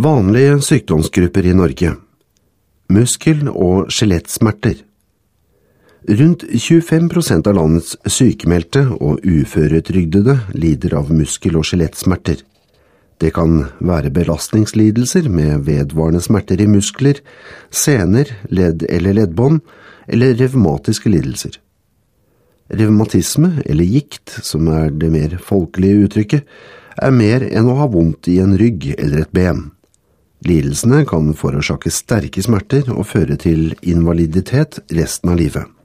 Vanlige sykdomsgrupper i Norge. Muskel- og skjelettsmerter. Rundt 25% av landets sykemeldte og uføretrygdede lider av muskel- og skjelettsmerter. Det kan være belastningslidelser med vedvarende smerter i muskler, sener, ledd eller leddbånd, eller revmatiske lidelser. Revmatisme, eller gikt, som er det mer folkelige uttrykket, er mer enn å ha vondt i en rygg eller et ben. Lidelsene kan forårsake sterke smerter og føre til invaliditet resten av livet.